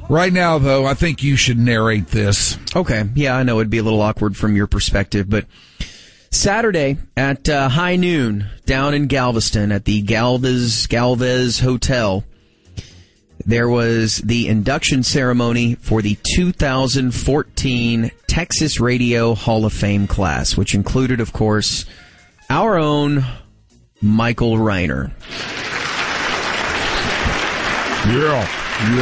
Right now, though, I think you should narrate this. Okay. Yeah, I know it'd be a little awkward from your perspective, but Saturday at high noon down in Galveston at the Galvez Hotel, there was the induction ceremony for the 2014 Texas Radio Hall of Fame class, which included, of course, our own Michael Reiner. Yeah.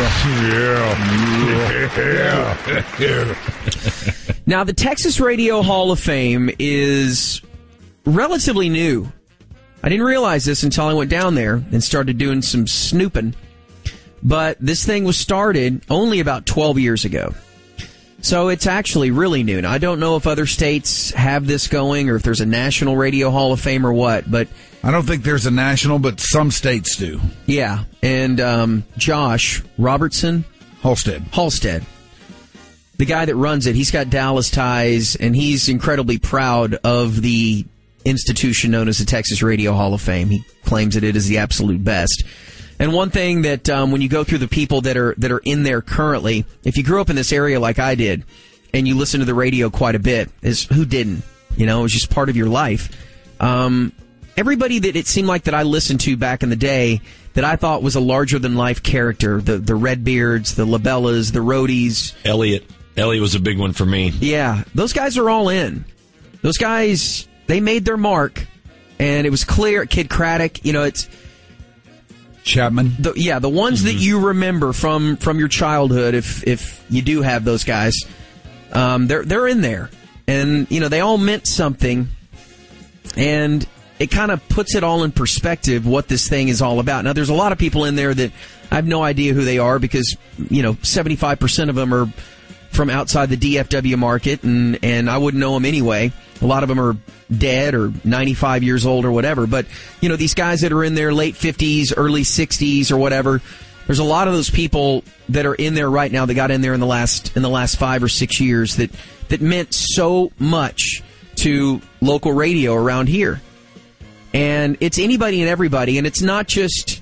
Now, the Texas Radio Hall of Fame is relatively new. I didn't realize this until I went down there and started doing some snooping. But this thing was started only about 12 years ago. So it's actually really new. Now, I don't know if other states have this going or if there's a National Radio Hall of Fame or what, but I don't think there's a national, but some states do. Yeah, and Josh Robertson? Halstead. The guy that runs it, he's got Dallas ties, and he's incredibly proud of the institution known as the Texas Radio Hall of Fame. He claims that it is the absolute best. And one thing that when you go through the people that are in there currently, if you grew up in this area like I did, and you listen to the radio quite a bit, is who didn't? You know, it was just part of your life. Everybody that it seemed like that I listened to back in the day that I thought was a larger-than-life character, the Redbeards, the Labellas, the Roadies. Elliot was a big one for me. Yeah, those guys are all in. Those guys, they made their mark, and it was clear. Kid Craddock, you know, it's Chapman. The ones that you remember from your childhood, if you do have those guys, they're in there, and you know they all meant something, and it kind of puts it all in perspective what this thing is all about. Now, there's a lot of people in there that I have no idea who they are because, you know, 75% of them are from outside the DFW market, and I wouldn't know them anyway. A lot of them are dead or 95 years old or whatever. But, you know, these guys that are in their late 50s, early 60s or whatever, there's a lot of those people that are in there right now that got in there in the last 5 or 6 years that meant so much to local radio around here. And it's anybody and everybody, and it's not just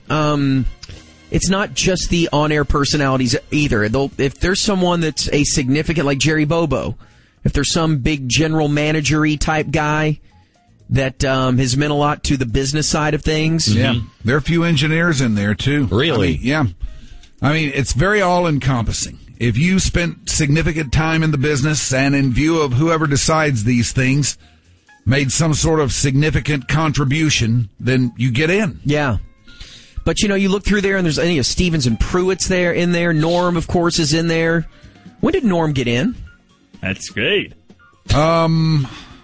the on-air personalities either. If there's someone that's a significant, like Jerry Bobo, if there's some big general manager-y type guy that has meant a lot to the business side of things. Yeah, there are a few engineers in there, too. Really? I mean, it's very all-encompassing. If you spent significant time in the business and in view of whoever decides these things made some sort of significant contribution, then you get in. Yeah. But, you know, you look through there, and there's Stevens and Pruitt's in there. Norm, of course, is in there. When did Norm get in? That's great. Who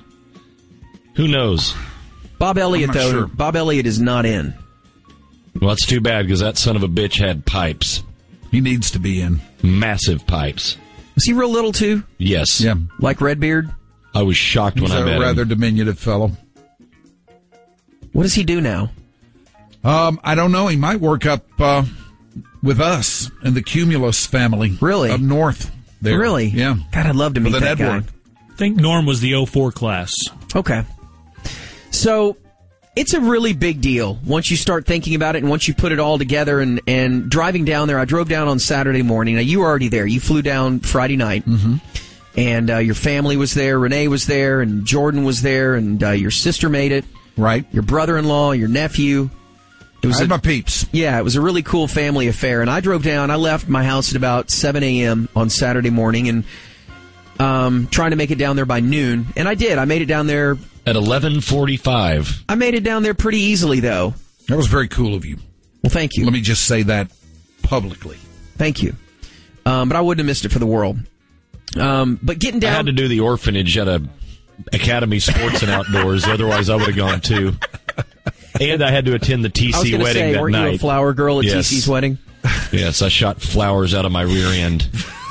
knows? Bob Elliott, though. Sure. Bob Elliott is not in. Well, it's too bad, because that son of a bitch had pipes. He needs to be in. Massive pipes. Was he real little, too? Yes. Yeah. Like Redbeard? I was shocked when I met him. He's a rather diminutive fellow. What does he do now? I don't know. He might work up with us in the Cumulus family. Really? Up north there. Really? Yeah. God, I'd love to meet With that Edward. guy. I think Norm was the 04 class. Okay. So, it's a really big deal once you start thinking about it and once you put it all together and driving down there. I drove down on Saturday morning. Now, you were already there. You flew down Friday night. Mm-hmm. And your family was there. Renee was there. And Jordan was there. And your sister made it. Right. Your brother-in-law, your nephew. It was my peeps. Yeah, it was a really cool family affair. And I drove down. I left my house at about 7 a.m. on Saturday morning and trying to make it down there by noon. And I did. I made it down there. At 11:45. I made it down there pretty easily, though. That was very cool of you. Well, thank you. Let me just say that publicly. Thank you. But I wouldn't have missed it for the world. But getting down... I had to do the orphanage at a Academy Sports and Outdoors. Otherwise, I would have gone, too. And I had to attend the TC wedding that weren't night. You a flower girl at Yes. TC's wedding? Yes, I shot flowers out of my rear end.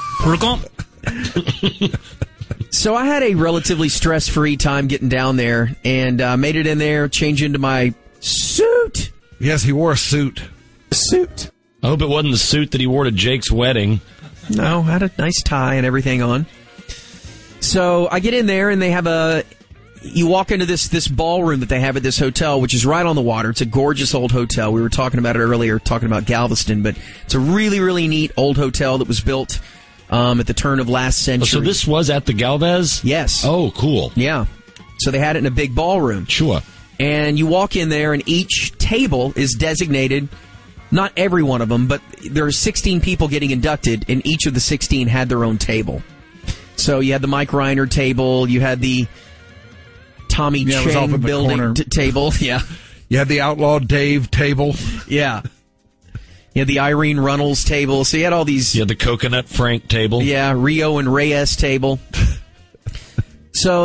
So I had a relatively stress-free time getting down there, and made it in there, changed into my suit. Yes, he wore a suit. I hope it wasn't the suit that he wore to Jake's wedding. No, I had a nice tie and everything on. So I get in there, and they have you walk into this ballroom that they have at this hotel, which is right on the water. It's a gorgeous old hotel. We were talking about it earlier, talking about Galveston, but it's a really, really neat old hotel that was built at the turn of last century. So this was at the Galvez? Yes. Oh, cool. Yeah. So they had it in a big ballroom. Sure. And you walk in there, and each table is designated, not every one of them, but there are 16 people getting inducted, and each of the 16 had their own table. So you had the Mike Reiner table, you had the Tommy Chang building table. Yeah. You had the Outlaw Dave table. Yeah. You had the Irene Runnels table. So you had all these. You had the Coconut Frank table. Yeah, Rio and Reyes table. So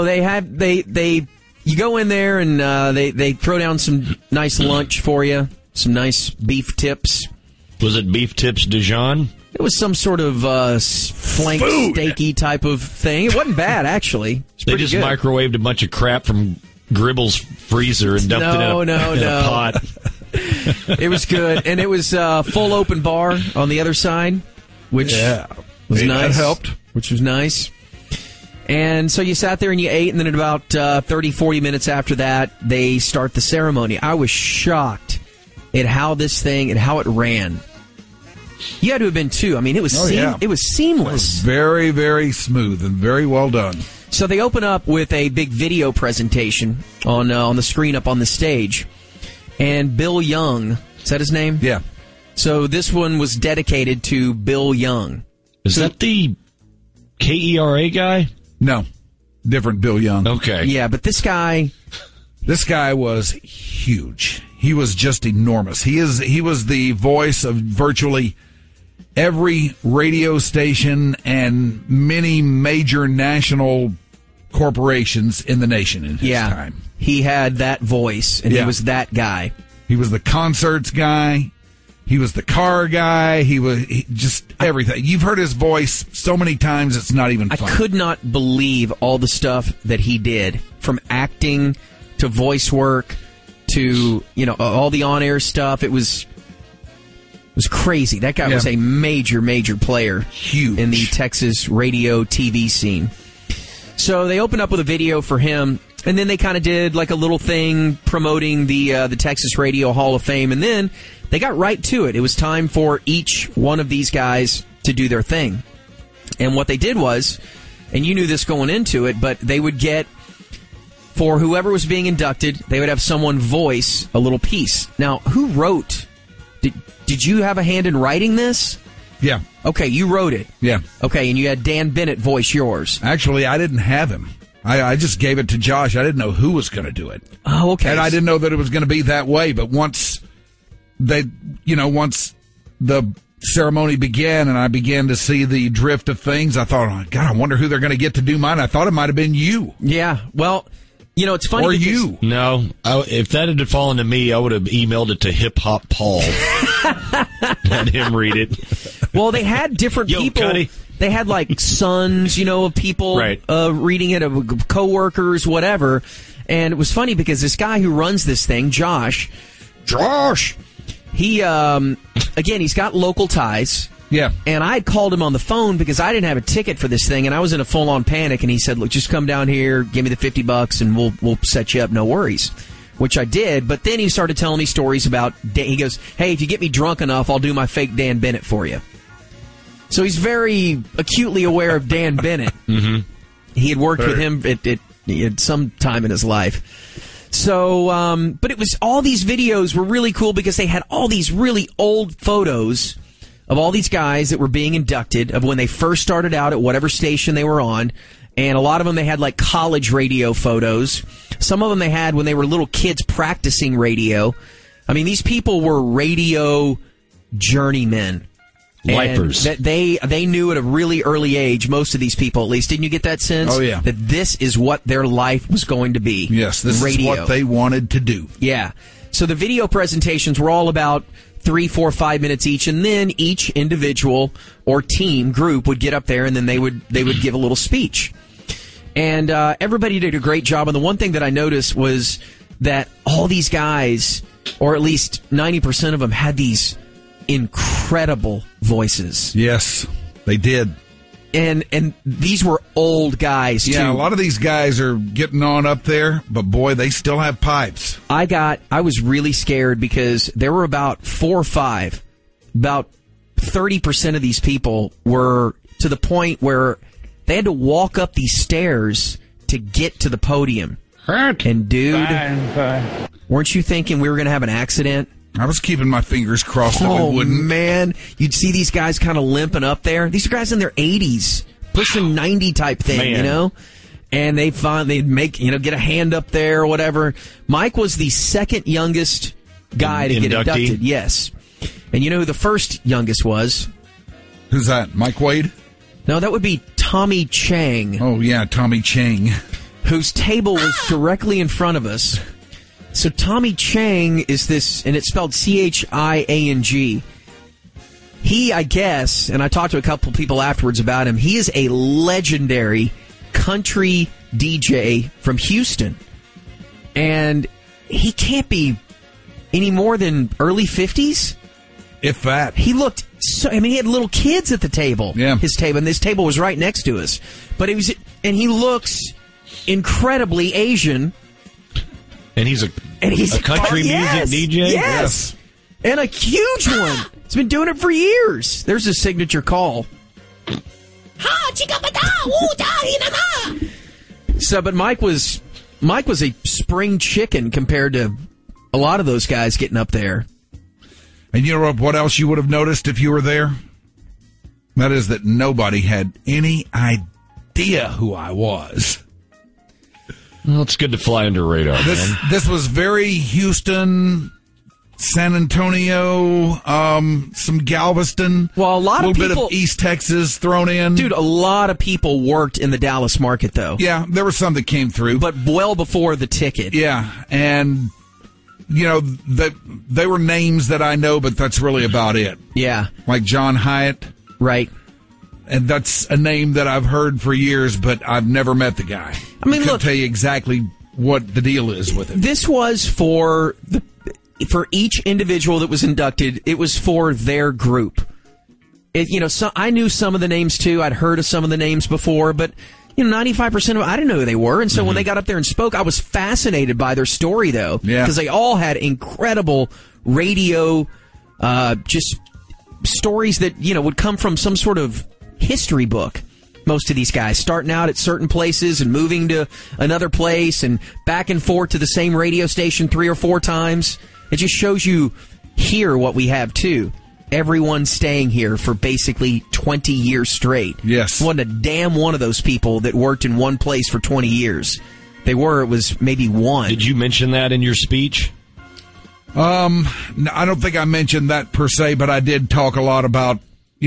you go in there and they throw down some nice lunch for you, some nice beef tips. Was it beef tips Dijon? It was some sort of flank steaky type of thing. It wasn't bad, actually. They just microwaved a bunch of crap from Gribble's freezer and dumped it in a pot. It was good. And it was full open bar on the other side, which was nice. That helped. Which was nice. And so you sat there and you ate, and then at about 30, 40 minutes after that, they start the ceremony. I was shocked at how it ran. You had to have been too. I mean, it was it was seamless. It was very, very smooth and very well done. So they open up with a big video presentation on the screen up on the stage, and Bill Young, is that his name? Yeah. So this one was dedicated to Bill Young. Is that the KERA guy? No, different Bill Young. Okay. Yeah, but this guy was huge. He was just enormous. He was the voice of virtually every radio station and many major national corporations in the nation in his time. He had that voice, and he was that guy. He was the concerts guy. He was the car guy. He was just everything. You've heard his voice so many times, it's not even funny. I could not believe all the stuff that he did, from acting to voice work to, all the on-air stuff. It was crazy. That guy was a major, major player. Huge. In the Texas radio TV scene. So they opened up with a video for him, and then they kind of did like a little thing promoting the Texas Radio Hall of Fame, and then they got right to it. It was time for each one of these guys to do their thing. And what they did was, and you knew this going into it, but they would get, for whoever was being inducted, they would have someone voice a little piece. Now, who wrote? Did you have a hand in writing this? Yeah. Okay, you wrote it. Yeah. Okay, and you had Dan Bennett voice yours. Actually, I didn't have him. I just gave it to Josh. I didn't know who was going to do it. Oh, okay. And I didn't know that it was going to be that way, but once the ceremony began and I began to see the drift of things, I thought, oh, God, I wonder who they're going to get to do mine. I thought it might have been you. Yeah, well, it's funny. Or you. No, if that had fallen to me, I would have emailed it to Hip Hop Paul. Let him read it. Well, they had different people. Cuddy. They had like sons, of people reading it, of coworkers, whatever. And it was funny because this guy who runs this thing, Josh, he, again, he's got local ties. Yeah. And I had called him on the phone because I didn't have a ticket for this thing, and I was in a full-on panic, and he said, look, just come down here, give me the $50, and we'll set you up, no worries. Which I did, but then he started telling me stories about, he goes, hey, if you get me drunk enough, I'll do my fake Dan Bennett for you. So he's very acutely aware of Dan Bennett. Mm-hmm. He had worked with him at some time in his life. So, but it was, all these videos were really cool because they had all these really old photos of all these guys that were being inducted, of when they first started out at whatever station they were on. And a lot of them, they had like college radio photos. Some of them they had when they were little kids practicing radio. I mean, these people were radio journeymen. Lifers. They knew at a really early age, most of these people at least. Didn't you get that sense? Oh, yeah. That this is what their life was going to be. Yes, this radio. is what they wanted to do. Yeah. So the video presentations were all about 3, 4, 5 minutes each, and then each individual or team group would get up there, and then they would give a little speech. And everybody did a great job. And the one thing that I noticed was that all these guys, or at least 90% of them, had these incredible voices. Yes, they did. And these were old guys, too. Yeah, a lot of these guys are getting on up there, but boy, they still have pipes. I was really scared because there were about 4 or 5, about 30% of these people were to the point where they had to walk up these stairs to get to the podium. And dude, weren't you thinking we were going to have an accident? I was keeping my fingers crossed that we wouldn't. Man, you'd see these guys kind of limping up there. These are guys in their 80s, pushing 90 type thing, you know? And they'd make, get a hand up there or whatever. Mike was the second youngest guy to get inducted. Yes. And you know who the first youngest was? Who's that? Mike Wade? No, that would be Tommy Chang. Oh, yeah, Tommy Chang. Whose table was directly in front of us. So Tommy Chang is this, and it's spelled Chiang. He, I guess, and I talked to a couple people afterwards about him, he is a legendary country DJ from Houston. And he can't be any more than early 50s. If that. He looked so, he had little kids at the table. Yeah. His table, and this table was right next to us. But he looks incredibly Asian. And he's a country music DJ? Yes. And a huge one. He's been doing it for years. There's his signature call. So, but Mike was a spring chicken compared to a lot of those guys getting up there. And you know what else you would have noticed if you were there? That is that nobody had any idea who I was. Well, it's good to fly under radar, man. This was very Houston, San Antonio, some Galveston. Well, a little bit of East Texas thrown in. Dude, a lot of people worked in the Dallas market, though. Yeah, there were some that came through. But well before the ticket. Yeah, and, they were names that I know, but that's really about it. Yeah. Like John Hyatt. Right. And that's a name that I've heard for years, but I've never met the guy. I couldn't tell you exactly what the deal is with it. This was for each individual that was inducted. It was for their group. I knew some of the names too. I'd heard of some of the names before, but 95% of them, I didn't know who they were. And so when they got up there and spoke, I was fascinated by their story, though, because they all had incredible radio, just stories that would come from some sort of history book. Most of these guys starting out at certain places and moving to another place and back and forth to the same radio station 3 or 4 times. It just shows you here what we have too. Everyone staying here for basically 20 years straight. Yes. Wasn't a damn one of those people that worked in one place for 20 years. It was maybe one. Did you mention that in your speech? No, I don't think I mentioned that per se, but I did talk a lot about,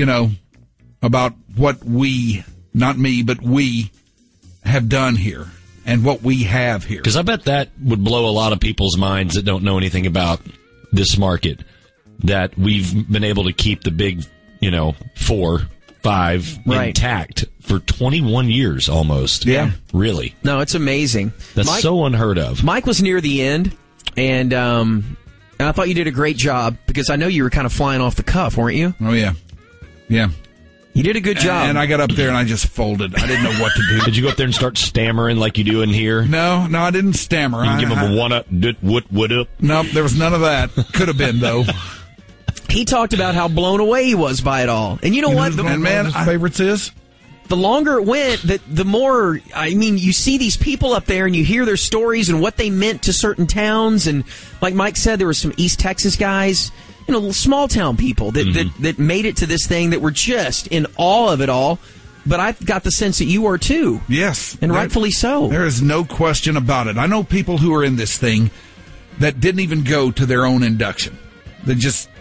about what we, not me, but we have done here and what we have here. Because I bet that would blow a lot of people's minds that don't know anything about this market, that we've been able to keep the big, 4, 5 intact for 21 years almost. Yeah. Really. No, it's amazing. That's so unheard of. Mike was near the end, and I thought you did a great job because I know you were kind of flying off the cuff, weren't you? Oh, yeah. Yeah. You did a good job. And I got up there and I just folded. I didn't know what to do. Did you go up there and start stammering like you do in here? No, I didn't stammer. You can give him a one-up, what up? Nope, there was none of that. Could have been, though. He talked about how blown away he was by it all. And you know what? And man, his favorites is? The longer it went, the more, you see these people up there and you hear their stories and what they meant to certain towns. And like Mike said, there were some East Texas guys, small town people that made it to this thing that were just in awe of it all. But I got the sense that you were too. Yes. And rightfully so. There is no question about it. I know people who are in this thing that didn't even go to their own induction. They just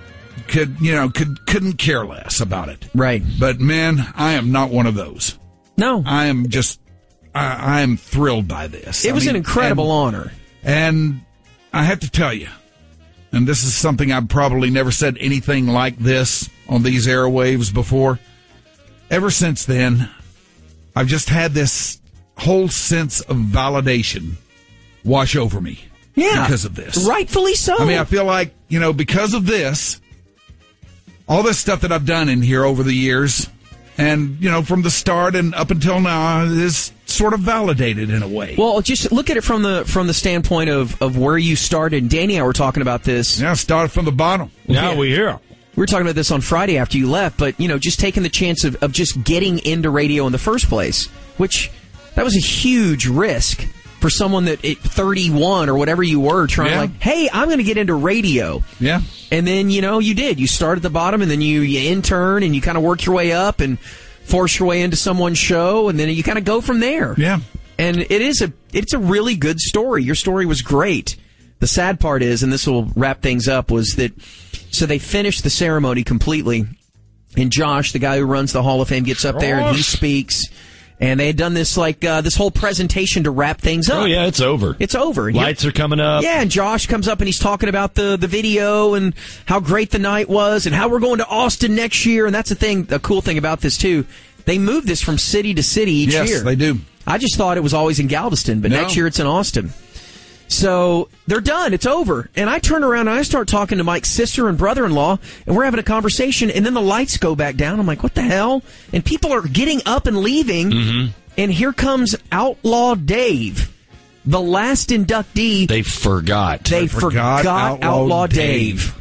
couldn't care less about it. Right. But man, I am not one of those. No. I am just, I am thrilled by this. It was an incredible honor. And I have to tell you, and this is something I've probably never said anything like this on these airwaves before. Ever since then, I've just had this whole sense of validation wash over me. Yeah. Because of this. Rightfully so. I mean, I feel like, because of this, all this stuff that I've done in here over the years, And, from the start and up until now is sort of validated in a way. Well, just look at it from the standpoint of where you started. And Danny and I were talking about this. Yeah, started from the bottom. Now we're here. We were talking about this on Friday after you left, but, just taking the chance of just getting into radio in the first place, which that was a huge risk for someone that at 31 or whatever you were trying hey, I'm going to get into radio. Yeah. And then, you did. You start at the bottom and then you intern and you kind of work your way up and force your way into someone's show and then you kind of go from there. Yeah. And it's a really good story. Your story was great. The sad part is, and this will wrap things up, was that so they finished the ceremony completely and Josh, the guy who runs the Hall of Fame, gets up there and he speaks. And they had done this this whole presentation to wrap things up. Oh, yeah, it's over. It's over. Lights are coming up. Yeah, and Josh comes up and he's talking about the video and how great the night was and how we're going to Austin next year. And that's the cool thing about this, too. They move this from city to city each year. Yes, they do. I just thought it was always in Galveston, but next year it's in Austin. So they're done. It's over. And I turn around and I start talking to Mike's sister and brother-in-law, and we're having a conversation, and then the lights go back down. I'm like, what the hell? And people are getting up and leaving, and here comes Outlaw Dave, the last inductee. They forgot. They forgot Outlaw Dave.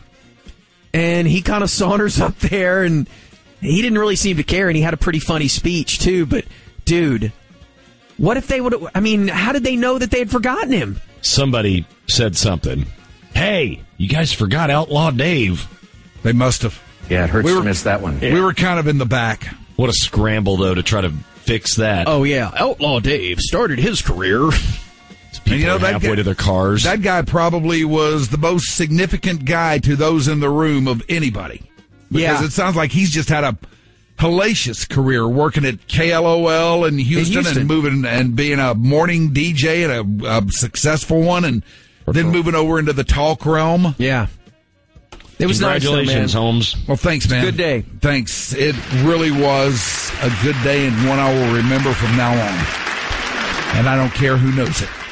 And he kind of saunters up there, and he didn't really seem to care, and he had a pretty funny speech, too. But, dude, what if they would have... I mean, how did they know that they had forgotten him? Somebody said something. Hey, you guys forgot Outlaw Dave. They must have. Yeah, it hurts to miss that one. We were kind of in the back. What a scramble, though, to try to fix that. Oh, yeah. Outlaw Dave started his career. People are halfway to their cars. That guy probably was the most significant guy to those in the room of anybody. Because it sounds like he's just had a hellacious career working at KLOL in Houston and moving and being a morning DJ and a successful one, and then moving over into the talk realm. Yeah. It was Congratulations, nice, though, man. Holmes. Well, thanks, man. Good day. Thanks. It really was a good day and one I will remember from now on. And I don't care who knows it.